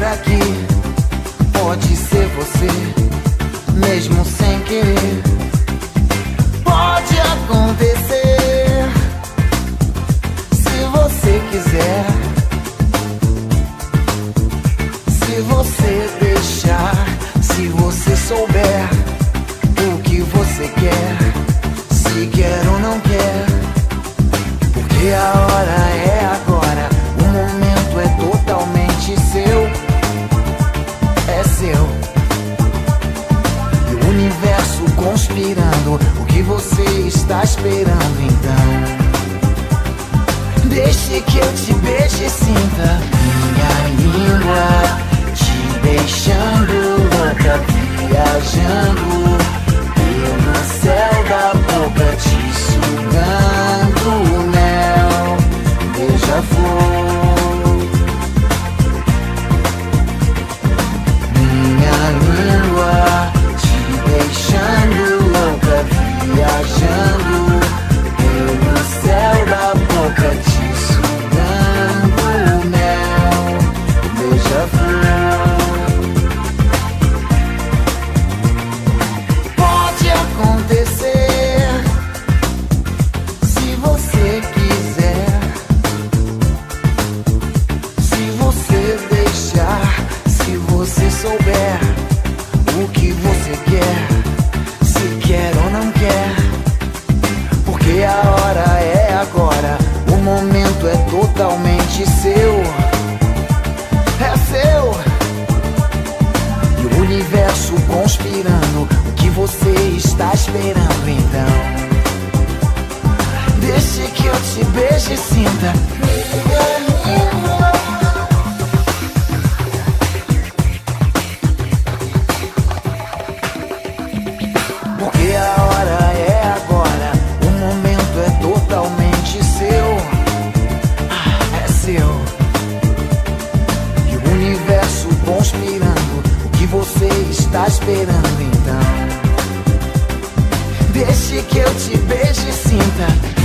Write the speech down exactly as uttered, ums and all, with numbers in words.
aqui. Pode ser você, mesmo sem querer. Pode acontecer, se você quiser. Se você deixar, se você souber o que você quer, se quer ou não quer. Porque a hora é agora, o momento é totalmente seu. É seu. E o universo conspirando, o que você está esperando então? Deixe que eu te beije e sinta minha língua te deixando louca, viajando pelo céu da boca, te sugando o mel, beija-flor. Minha língua te deixando louca, viajando pelo céu da boca, te sugando o mel, beija-flor. Pode acontecer, se você quiser, se você deixar, se você souber o que você quer, se quer ou não quer. Porque a hora é agora, o momento é totalmente seu. É seu. E o universo conspirando, o que você está esperando então? Deixe que eu te beije e sinta. Porque a hora é agora, o momento é totalmente seu. É seu. E o universo conspirando, o que você está esperando então? Deixe que eu te beije e sinta.